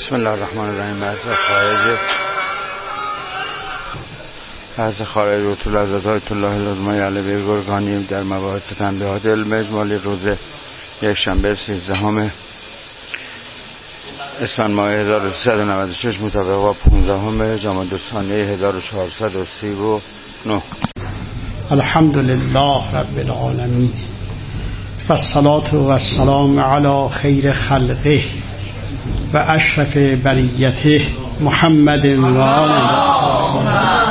بسم الله الرحمن الرحیم. از خارج و طول از آیت الله العظمی علیه گرگانی در مباحث تنبیهات علم اجمالی روز یک شنبه 13 اسفند ماه 1396 مطابق با 15 جمادی الثانی 1439. الحمد لله رب العالمین و الصلاة و السلام علی خیر خلقه و اشرف بریته محمد و آله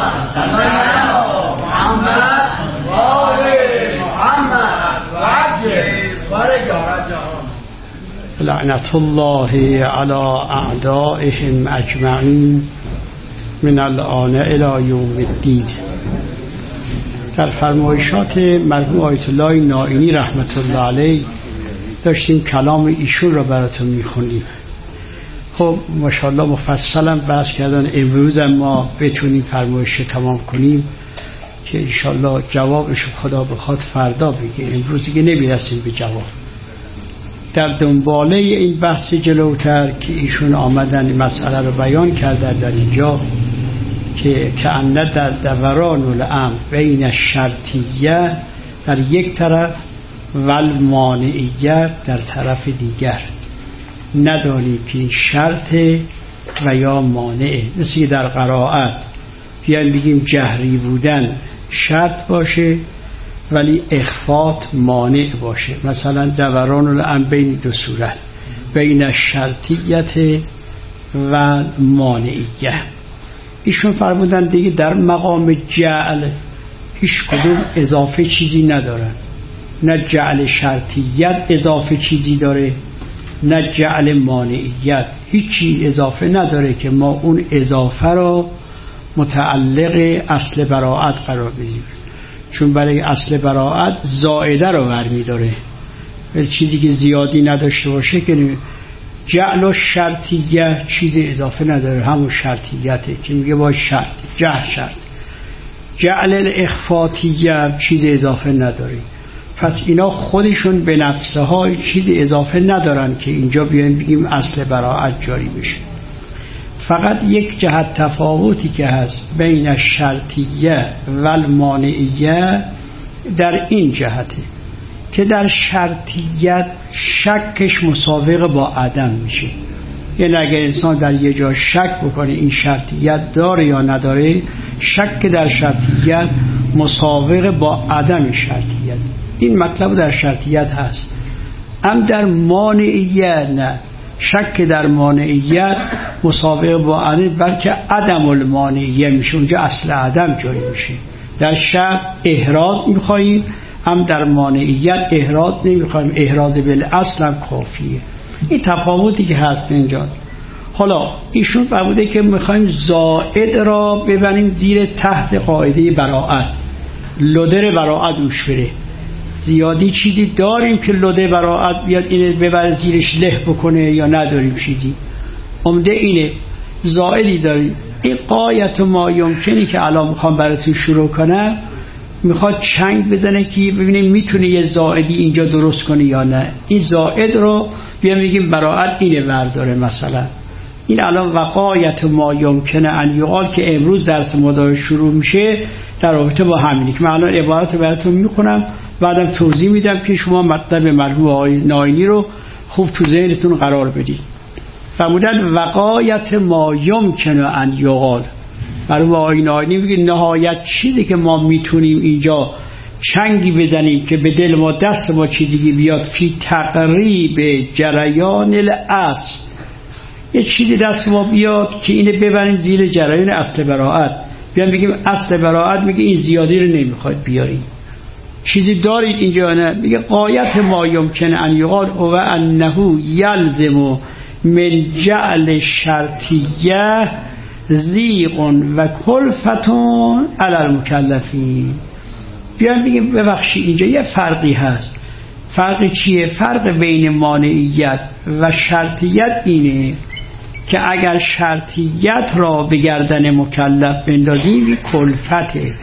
لعنت الله علی اعدائهم اجمعین من الآن الی یوم الدین. در فرمایشات مرحوم آیت الله نائینی رحمت الله علیه داشتیم کلام ایشون را براتون میخونیم. خب ماشاءالله مفصلا بحث کردن. امروز ما بتونیم فرمایش تمام کنیم که انشاءالله جوابش خدا بخواد فردا بگه، امروز دیگه نمیرسیم به جواب. در دنباله این بحث جلوتر که ایشون آمدن این مسئله رو بیان کردن در اینجا که کأن در دوران الامر بین الشرطیه در یک طرف و المانعیه در طرف دیگر، ندانیم که این شرط و یا مانعه. مثل که در قرائت بیان بگیم جهری بودن شرط باشه ولی اخفات مانع باشه. مثلا دوران الامر بین دو صورت، بین الشرطیت و مانعیه. ایشون فرمودن دیگه در مقام جعل هیچ کدوم اضافه چیزی ندارن، نه جعل شرطیت اضافه چیزی داره نه جعل مانعیت، هیچی اضافه نداره که ما اون اضافه رو متعلق اصل براءت قرار بدیم، چون برای اصل براءت زائده رو برمی داره. چیزی که زیادی نداشته باشه که جعل و شرطیه چیز اضافه نداره، همون شرطیته که میگه باید شرط شرط. جعل الاخفاتیه چیز اضافه نداره. پس اینا خودشون به نفسه ها چیز اضافه ندارن که اینجا بیایم بگیم اصل براءت جاری بشه. فقط یک جهت تفاوتی که هست بین الشرطیه و المانعیه در این جهته که در شرطیت شکش مساوق با عدم میشه. یعنی اگر انسان در یه جا شک بکنه این شرطیت داره یا نداره، شک در شرطیت مساوق با عدم شرطیت. این مطلب در شرطیت هست. ام در مانعیت نه، شک در مانعیت مساوق با عدم بلکه عدم المانعیه میشه، اونجا اصل عدم جاری میشه. در شرط احراز میخواییم، هم در مانعیت احراز نمیخوایم، احراز بالاصل هم کافیه. این تفاوتی که هست اینجا. حالا ایشون فرموده که میخوایم زائد را ببریم زیر تحت قاعده براءت، لودر براءت روش بره. زیادی چیزی داریم که لوده براءت بیاد اینه ببره زیرش له بکنه یا نداریم چیزی؟ عمده اینه زائدی داریم. این قایت ما یمکنی که الان میخوام براتون شروع کنم میخواد چنگ بزنه که ببینیم میتونه یه زائدی اینجا درست کنه یا نه. این زائد رو بیام بگیم براءت اینه برداره. مثلا این الان وقایت ما یمکنه ان یقال که امروز درس ما شروع میشه در رابطه با همینی که من الان عبارت براتون میخونم، بعدم توضیح میدم که شما مطلب مرحوم آقای نائینی رو خوب تو ذهنتون قرار بدید. فرمودن وقایت ما یمکنه ان یقال. مرحوم آقای نائینی میگه نهایت چیزی که ما میتونیم اینجا چنگی بزنیم که به دل ما دست ما چیزی بیاد فی تقریب جریان الاصل، یه چیزی دست ما بیاد که اینه ببریم زیر جریان اصل براءت. بیان بگیم اصل براءت میگه این زیادی رو نمیخواد بیاریم، چیزی دارید اینجا نه. میگه قایت ما یمکن ان یقال و انه یلزم من جعل شرطیه ضیق و کلفتون علی المکلفین. بیان بگیم ببخشید اینجا یه فرقی هست. فرق چیه؟ فرق بین مانعیت و شرطیت اینه که اگر شرطیت را به گردن مکلف بندازیم کلفته،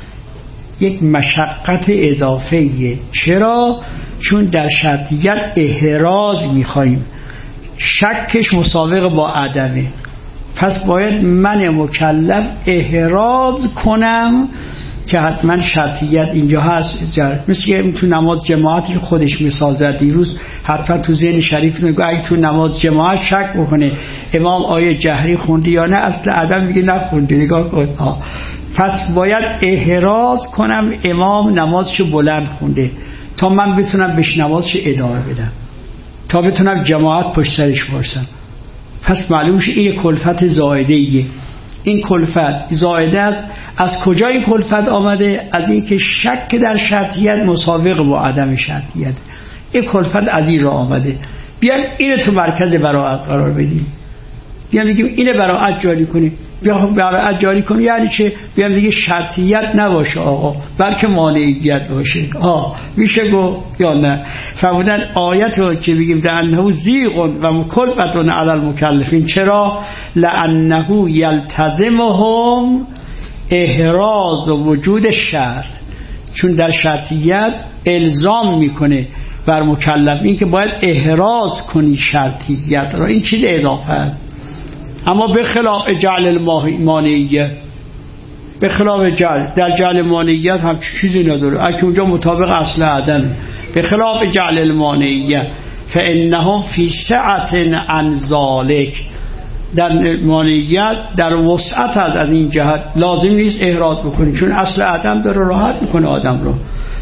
یک مشقت اضافه‌ایه. چرا؟ چون در شرطیت احراز میخواییم. شکش مساوق با عدمه. پس باید من مکلف احراز کنم که حتما شرطیت اینجا هست. مثل که تو نماز جماعتش خودش مثال زد دیروز، حتما تو ذهن شریف نگاه اگه تو نماز جماعت شک بکنه امام آیه جهری خوندی یا نه، اصل عدم میگه نخوندی، نگاه کن. پس باید احراز کنم امام نمازشو بلند خونده تا من بتونم بهش نمازش ادامه بدم، تا بتونم جماعت پشت سرش باشم. پس معلوم شه این کلفت زائده ایه. این کلفت زائده است. از کجا این کلفت آمده؟ از این که شک در شرطیت مساوق با عدم شرطیت. این کلفت از این را آمده. بیایم اینو تو مرکز براءت قرار بدیم، بیایم بگیم اینو براءت جاری کنیم. بیایم براءت جاری کنیم یعنی چه؟ بیایم دیگه شرطیت نباشه آقا، بلکه مانعیت باشه. میشه گفت یا نه؟ فرمودن آیت رو که بگیم لأنه زیغ و مکلفة علی المکلفین. چرا؟ لأنه یلتزمهم احراز و وجود شرط، چون در شرطیت الزام میکنه بر مکلفین که باید احراز کنی شرطیت را. این چیز اضافه است. اما به خلاف جعل المانعیه، به خلاف جعل، در جعل مانعیت هم چیزی نداره، اگه اونجا مطابق اصل عدم. به خلاف جعل المانعیه فانهم فی سعة عن ذلک، در مانعیت در وسعت از این جهت لازم نیست احراز بکنی، چون اصل عدم داره راحت میکنه آدم رو.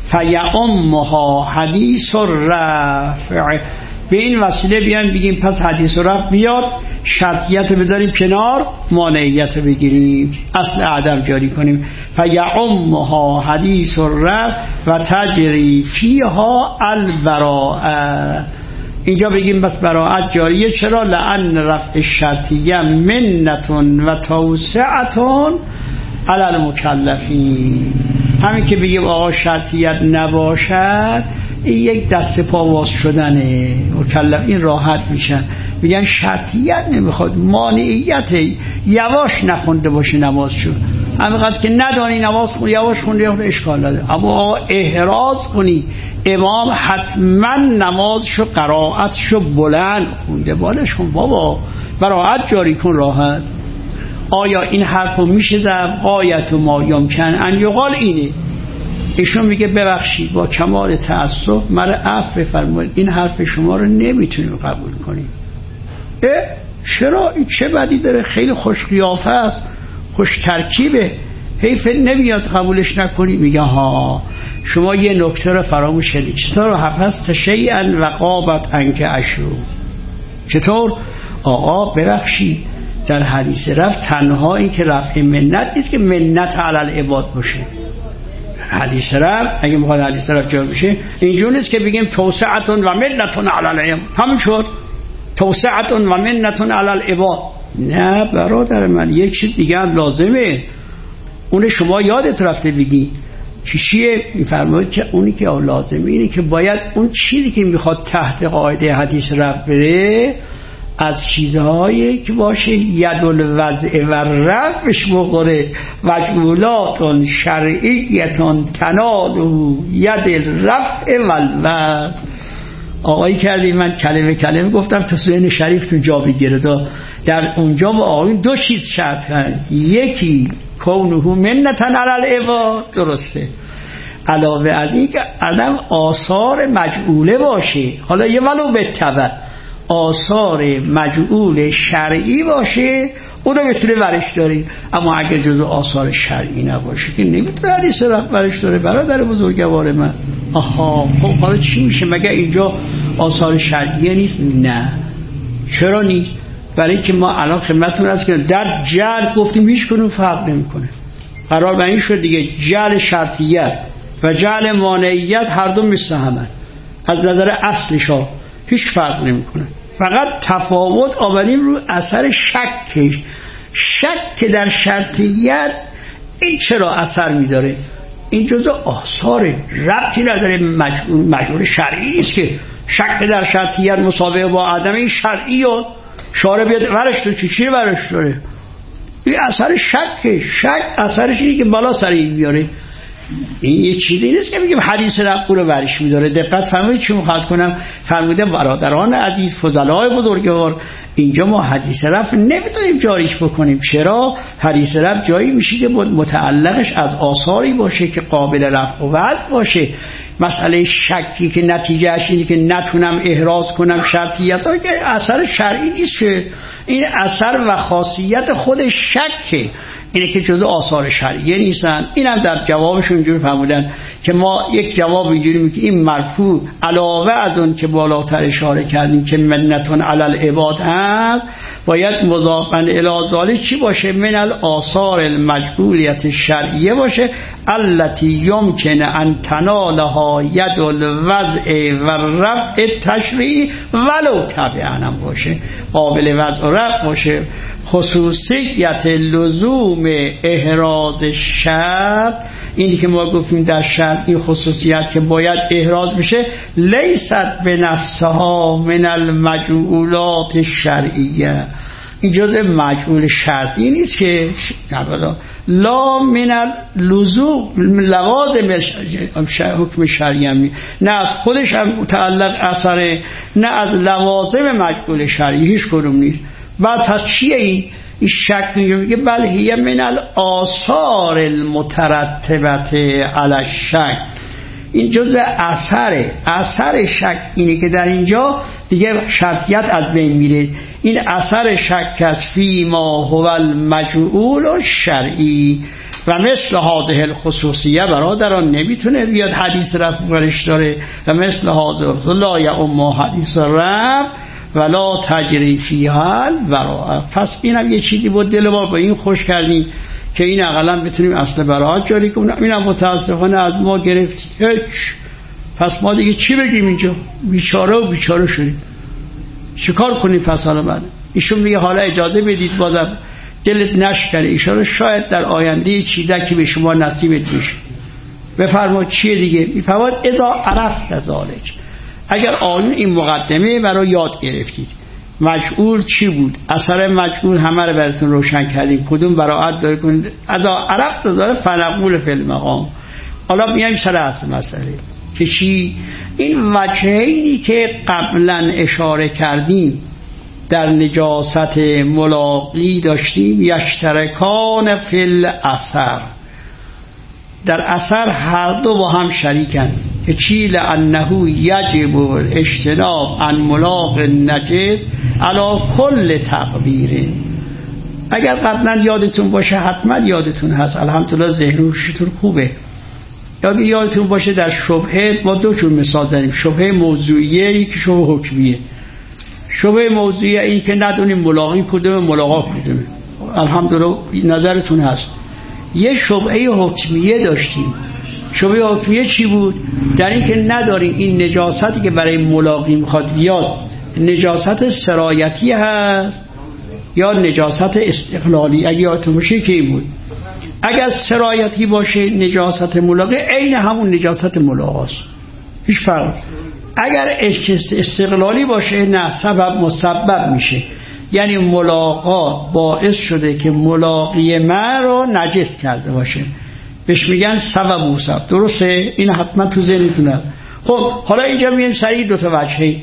فیعمها حدیث الرفع. به این وسیله بیان بگیم پس حدیث الرفع بیاد، شرطیت بذاریم کنار، مانعیت بگیریم، اصل عدم جاری کنیم. فیعمها حدیث الرفع و تجری فیها البراءه. اینجا بگیم بس براءت جاریه. چرا؟ لأن رفع الشرطیه منتون و توسعتون علی المکلفین. همین که بگیم آقا شرطیت نباشد این یک دست پا واس شدنه، مکلفین راحت میشن. میگن شرطیت نمیخواد، مانعیت، یواش نخونده باشه نمازشو، همینقدر که ندانی نماز خون یواش خونده اشکال نداره. اما احراز کنی امام حتما نمازشو قرائتشو بلند خونده، بالش کن بابا، براءت جاری کن راحت. آیا این حرفو میشه زد؟ غایت ما یمکن ان یقال اینه. ایشون میگه ببخشید با کمال تأسف مرا عفو بفرمایید، این حرف شما رو نمیتونیم قبول کنیم. چرا؟ این چه بدی داره؟ خیلی خوش قیافه است، خوش ترکیبه، حیف نمیاد قبولش نکنی. میگه ها شما یه نکته رو فراموش کردید. چطور حفظت شیئا و غابت عنک عشر؟ چطور؟ آقا ببخشید در حدیث رفع تنها این که رفع منت نیست که منت علی العباد باشه. حدیث رفع اگه میخواد حدیث رفع جا بشه اینجور نیست که بگیم توسعتون و منتون علی العباد، همین شد توسعتون و منتون علی العباد. نه برادر من، یک چیز دیگه هم لازمه، اون شما یادت رفته بگی. چیه؟ میفرماید که اونی که لازمه اینه که باید اون چیزی که میخواد تحت قاعده حدیث رفع بره از چیزهایی که باشه ید الوضع و رفعش بخوره، مجمولات شرعیتون تنالو ید الرفع و الوضع. آقایی کردی من کلمه گفتم تا ذهن شریفتون جا بگیره. در اونجا با آقایون دو چیز شرط هست، یکی کونه منتن علی العباد، درسته، علاوه از این که عدم آثار مجعوله باشه، حالا یه ولو به تبع آثار مجعول شرعی باشه اونو میتونه برش داریم. اما اگر جزو آثار شرعی نباشه که نمیتونه حدیث رفع برش داره. برادر بزرگوار من، آها خب حالا چی میشه؟ مگه اینجا آثار شرعی نیست؟ نه. چرا نیست؟ برای که ما الان خدمتتون هست که در جعل گفتیم هیچ کنون فرق نمیکنه. قرار به این شد دیگه جعل شرطیت و جعل مانعیت هر دو مثل همه، از نظر اصلش ها هیچ فرق نمیکنه. فقط تفاوت آوریم رو اثر شکش. شک در شرطیت این چرا اثر میذاره؟ این جزء آثار ربطی نداره، مجبور شرعی نیست که شک در شرطیت مساوی با عدم. این شرعی و شارع بیاد ورش تو چی ورش داره؟ این اثر شکه. شک اثرش اینه که بالا سر این بیاره. این یه چیزی نیست که بگیم حدیث رفع رو برش می‌داره. دقت فرمایید چی می‌خواد کنم. فرموده برادران عزیز، فضلای بزرگوار، اینجا ما حدیث رفع نمیتونیم جاریش بکنیم. چرا؟ حدیث رفع جایی میشه که متعلقش از آثاری باشه که قابل رفع و وضع باشه. مسئله شکی که نتیجهش اینه که نتونم احراز کنم شرطیت ها، که اثر شرعی نیست، که این اثر و خاصیت خود شکه، اینه که جزء آثار شرعیه نیستن. اینم در جوابشون اینجوری فرمودن که ما یک جواب اینجوری میگیم این مرفوع علاوه از اون که بالاتر اشاره کردیم که منتون علی العباد هست، باید مضافاً الی ذالک چی باشه؟ من الاثار المجبولیت الشرعیه باشه، التي یمکن ان تنالها ید الوضع و رفع التشریع ولو تبعا باشه، قابل وضع و رفع باشه. خصوصیت لزوم احراز شرط، اینی که ما گفتیم در شرط این خصوصیت که باید احراز بشه، لیست به نفسها من المجعولات الشرعیه، این جزء مجعول شرطی نیست که لا من اللزوم لوازم حکم شرعی، نه از خودش هم متعلق اثره، نه از لوازم مجعول شرعی، هیچ کدوم نیست. بعد پس چیه این شک؟ میگه بل هی من الاثار المترتبت علی الشک، این جزء اثر شک اینه که در اینجا دیگه شرطیت از بین میره. این اثر شک از فی ما هو المجعول الشرعی و مثل هذه الخصوصیه برادران نمیتونه بیاد حدیث رفع برش داره و مثل هذه لا یعم حدیث رفع ولا تجری فیها البراءه. پس اینم یه چیزی بود دل ما با این خوش کردیم که این اقلا بتونیم اصل براءت جاری کنیم. اینم متاسفانه از ما گرفت هیچ. پس ما دیگه چی بگیم اینجا؟ بیچاره و بیچاره شدیم، چیکار کنیم؟ پس حالا بعد ایشون میگه حالا اجازه بدید بازم دلت نشکنه، ایشون شاید در آینده چیزی به شما نصیبت بشه. بفرمایید چیه دیگه؟ میفرماید اذا عرفت ذلک، اگر آن این مقدمه برای یاد گرفتید مجعول چی بود، اثر مجعول همه رو براتون روشن کردیم، کدوم براعت داره کنید، اذا عرفت داره فنقول فی المقام. حالا میایم سر اصل مسئله که چی؟ این وجهینی که قبلا اشاره کردیم در نجاست ملاقی داشتیم، یشترکان فی الاثر، در اثر هر دو با هم شریکن که چی؟ لانه یجب اجتناب عن ملاق نجس علی کل تقدیر. اگر قبلا یادتون باشه، حتما یادتون هست، الحمدلله ذهنشتون خوبه، یادتون باشه در شبهه ما دو جور مثال داریم، شبهه موضوعیه، یکی شبهه حکمیه. شبهه موضوعیه این که ندونیم ملاقی کدومه ملاقا کدومه، الحمدلله نظرتون هست. یه شبهه حکمیه داشتیم. شبهه حکمیه چی بود؟ در این که نداریم این نجاستی که برای ملاقی میخواد بیاد نجاست سرایتی هست یا نجاست استقلالی. اگه یادتون باشه که این بود، اگر سرایتی باشه نجاست ملاقی عین همون نجاست ملاقاست، هیچ فرق. اگر استقلالی باشه نه، سبب مسبب میشه، یعنی ملاقا باعث شده که ملاقی من رو نجس کرده باشه، بهش میگن سبب مسبب. درسته؟ این حتما تو ذهنتونه. خب حالا اینجا میایم سریع دو تا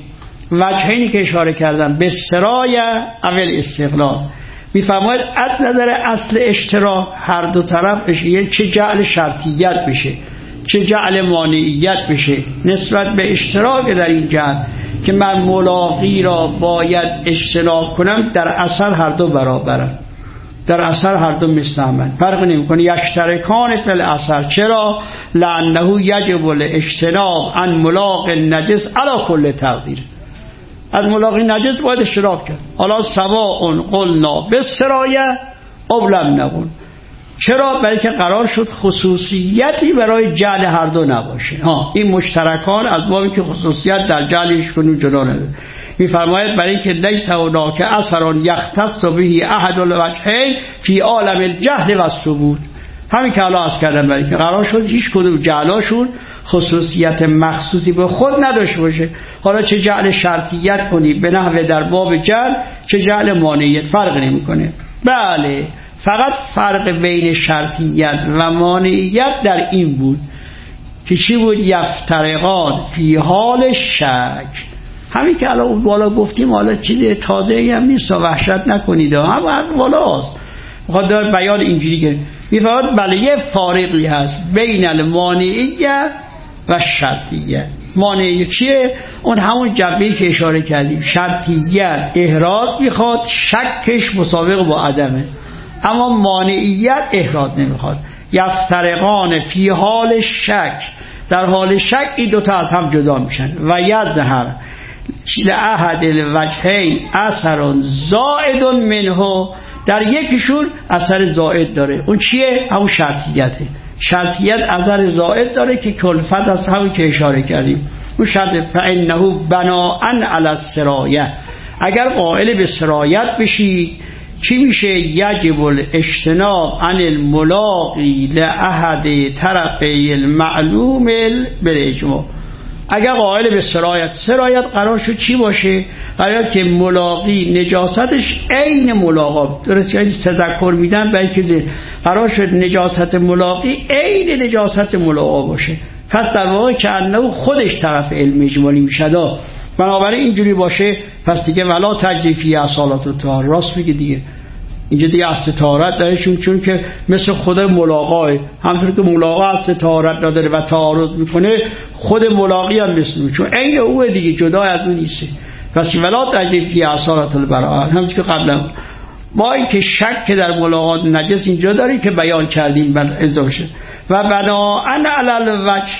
وجهینی که اشاره کردم به سرایه اول استقلال. میفرماید از نظر اصل اشتراک هر دو طرف یعنی چه جعل شرطیت بشه چه جعل مانعیت بشه نسبت به اشتراک در این جهت که من ملاقی را باید اشتراک کنم، در اثر هر دو برابرن، در اثر هر دو مثل هم، فرق نمیکنه. یشترکان فی الاثر. چرا؟ لانه یجب الاجتناب عن ملاق نجس علی کل تقدیر، از ملاقی نجس باید اشتراک کرد. حالا سواء قلنا بالسرایه او لم نقل. چرا؟ برای که قرار شد خصوصیتی برای جعل هر دو نباشه. این مشترکان از بابی که خصوصیت در جعلش کنون جدا نداره. میفرماید برای که لیس هناک اثر یختص به احد الوجهین فی عالم الجهل و الثبوت. همین که الان عرض کردم، برای که قرار شد هیچ کدوم جعلاشون خصوصیت مخصوصی به خود نداشته باشه. حالا چه جعل شرطیت کنی به نحو در باب جعل، چه جعل مانعیت، فرق نمیکنه. بله فقط فرق بین شرطیت و مانعیت در این بود که چی بود؟ یفترقان فی حال شک. همین که الان بالا گفتیم حالا چیز تازه‌ای هم نیست، وحشت نکنید، هم بالاست. میخواد داره بیان اینجوری که میفرماد بله یه فارقی هست بین المانعیه و شرطیه. مانعیه چیه؟ اون همون جنبه‌ای که اشاره کردیم. شرطیت احراز میخواد، شکش مسابقه با عدمه، اما مانعیت احراز نمیخواد. یفترقان فی حال شک، در حال شک این دوتا از هم جدا میشن. و یظهر لأحد الوجهین اثر زائد منه، در یکیشون اثر زائد داره. اون چیه؟ همون شرطیته. شرطیت اثر زائد داره که کلفت از همون که اشاره کردیم. اون شرط فانه بناء علی السرایه، اگر قائل به سرایت بشی چی میشه؟ یجب الاجتناب عن الملاقی لأحد طرفی المعلوم بالاجماع. اگر قائل به سرایت قرار شد چی باشه؟ قرار که ملاقی نجاستش عین ملاقا، درست یعنی تذکر میدن به اینکه قرار شد نجاست ملاقی عین نجاست ملاقا باشه، پس در واقع که انه خودش طرف علم اجمالی میشد. بنابراین اینجوری باشه پس دیگه ولا تجری فی اصالت الطهار، راست میگه دیگه، اینجا دیگه اصل طهارت داره، چون که مثل خود ملاقاه، همونطور که ملاقاه اصل طهارت نداره و تعارض میکنه، خود ملاقی هم مثل چون عین اوه دیگه، جدا از اون نیست. پس ولا تجری فی اصالت البراءه، همونطور که قبلا ما این که شک در ملاقات نجس اینجا داریم که بیان کردیم بعد اضافه شد. و بناء علی الوجه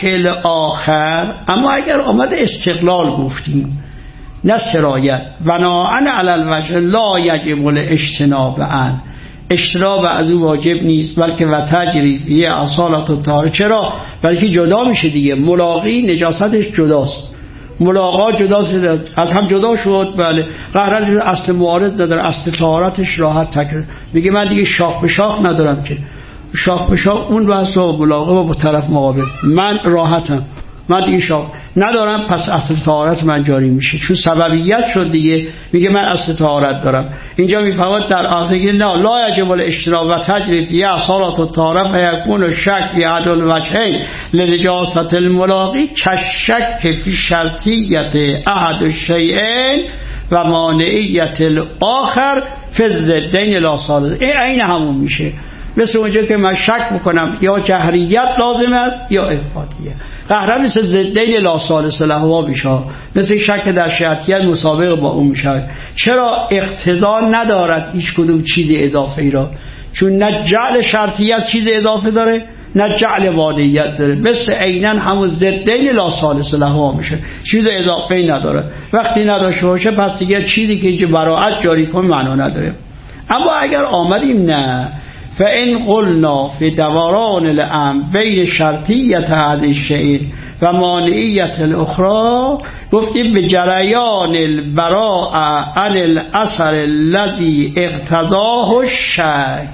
الاخر، اما اگر آمد استقلال گفتیم نه سرایت، بناء علی الوجه لا یجب الاجتناب عنه، اجتناب از او واجب نیست، بلکه و تجری فی اصالت الطهاره. چرا؟ بلکه جدا میشه دیگه، ملاقی نجاستش جداست، ملاقا جدا شده، از هم جدا شد. بله قهرن اصل معارض نداره، اصل طهارتش راحت تکرار میگه من دیگه شاخ به شاخ ندارم که، شاخ به شاخ اون بحث و ملاقا با طرف مقابل، من راحتم، من دیگه شاخ ندارم، پس اصل طهارت من جاری میشه، چون سببیت شد دیگه، میگه من اصل طهارت دارم. اینجا میفهمد در آخر که نه لا یجب الاجتناب و تجری فی اصالت الطهاره فیکون الشک فی احد الوجهین لنجاست الملاقی کالشک فی شرطیت احد الشیئین و مانعیت الاخر فی الضدین لا ثالث. این عین همون میشه، مثل اونجا که من شک میکنم یا جهریت لازم است یا افادیه، قهرم مثل ضدین لا ثالث لهما میشه، مثل شک در شرطیت مسابقه با اون میشه. چرا؟ اقتضا ندارد هیچ کدوم چیز اضافه ای را، چون نه جعل شرطیت چیز اضافه داره نه جعل مانعیت داره، مثل عیناً همون ضدین لا ثالث لهما میشه، چیز اضافه ای نداره. وقتی نداشته باشه پس دیگه چیزی که اینجا براعت جاری کن معنا نداره. اما اگر آمدیم نه فإن قلنا في دوران الأمر بين شرطية هذه الشيء و مانعیت الاخرى، گفتیم به جریان البراء عن الاثر الذي اقتضاه الشک.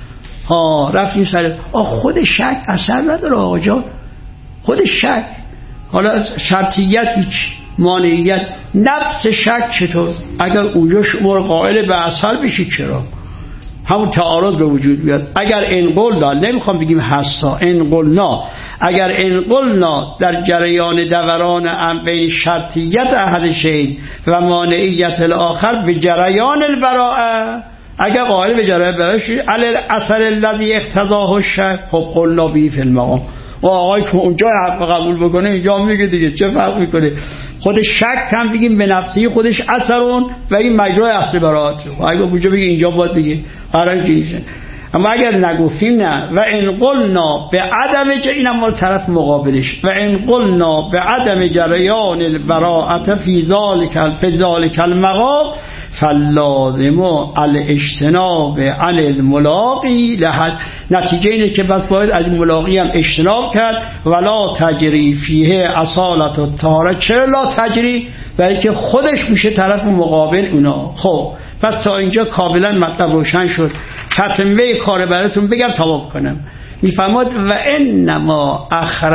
رفتیم سر خود شک اثر نداره آقا جان، خود شک، حالا شرطیت هیچ، مانعیت نفس شک چطور؟ اگر اونجا شما قائل به اثر بشید چرا؟ همون تعارض به وجود بیاد. اگر انقلنا، نمیخوام بگیم حسا، انقلنا، اگر انقلنا در جریان دوران بین شرطیت احد شیء و مانعیت الاخر به جریان البراءه، اگر قائل به جریان البراءه شد علی الاثر الذی اقتضاه الشک، خب قلنا به فی المقام، و آقای که اونجا حق قبول بکنه اینجا میگه دیگه چه فرق میکنه؟ خود شک هم بگیم به نفسی خودش اثرون و این مجرای اصل براءت، و اگه اونجا بگی اینجا باید بگی قرار جیشه. اما اگر نگفتیم نه و ان قلنا به عدم اینم مال طرف مقابلش، و ان قلنا به عدم جریان البراءه فی ذلک المقام فاللازم الاجتناب عن الملاقی لحد، نتیجه اینه که باید از ملاقی هم اجتناب کرد. ولا تجری فیه اصالت الطهاره، چرا لا تجری؟ برای که خودش میشه طرف مقابل اونا. خب پس تا اینجا کاملا مطلب روشن شد. تتمه کار براتون بگم تمام کنم. میفرماد و انما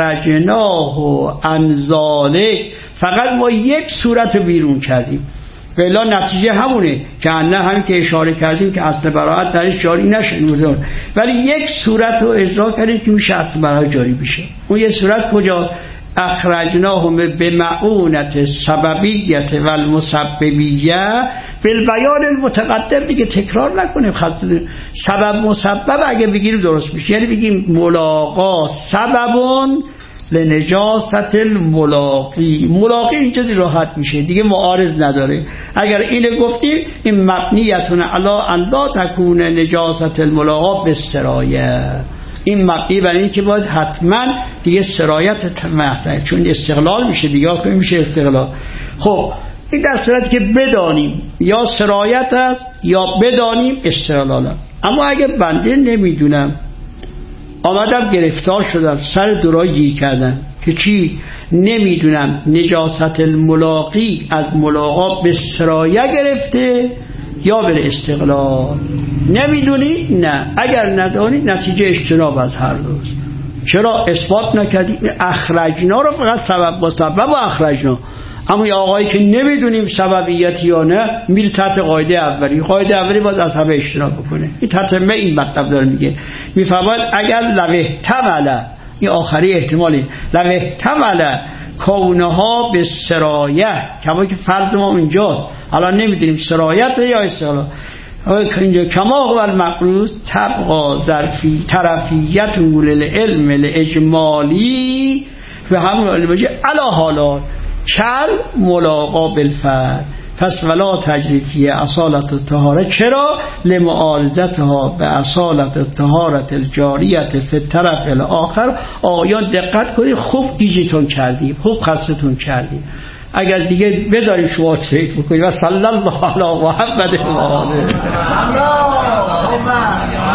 اخرجناه عن ذلک، فقط ما یک صورت بیرون کردیم. ولی نتیجه همونه که نه همین که اشاره کردیم که اصل براءت درش جاری نشه، ولی یک صورت رو اجرا کردیم که میشه اصل براءت جاری بشه. اون یه صورت کجا؟ اخرجناهم بمعونة سببیت و المسببیه بالبیان المتقدم. دیگه تکرار نکنیم، سبب مسبب اگه بگیریم درست میشه. یعنی بگیم ملاقا سببون لنجاست الملاقی. ملاقی اینجا راحت میشه دیگه، معارض نداره. اگر اینو گفتیم این مبنیتون علی ان لا تکون نجاست الملاقا بالسرایه، این مبنی بر این که باید حتما دیگه سرایت محضر، چون استقلال میشه دیگه، میشه استقلال. خب این در صورتی که بدانیم یا سرایت است یا بدانیم استقلال است. اما اگه بنده نمیدونم، آمدم گرفتار شدم سر درایی کردم که چی نمیدونم نجاست الملاقی از ملاقا به سرایه گرفته یا به استقلال، نمیدونی؟ نه. اگر ندانی نتیجه اجتناب از هر روز. چرا اثبات نکردی؟ اخرجنا رو فقط سبب مسبب و اخرجنا. اما یا آقایی که نمیدونیم سببیت یا نه میره تحت قاعده اولی. قاعده اولی باید از همه اجتناب بکنه. این تتمه این مطلب داره میگه، میفرماید اگر لوه تمله، این آخری احتمالی، لوه تمله کونها به سرایه، کما که فرض ما اونجاست، الان نمیدونیم سرایت یا استقلال. کما هو المقروض تبقى ظرفی طرفیت للعلم الاجمالی و همون علمه علا حالات کل ملاقا بالفرد. پس ولا تجریفی اصالت الطهاره. چرا؟ لمعارضتها به اصالت الطهارت الجاریت فی الطرف الاخر. آقایان دقت کنید، خوب گیجتون کردیم، خوب خستتون کردیم. اگر دیگه بذاریم شما فکر بکنید. و صلی الله علی محمد و آله.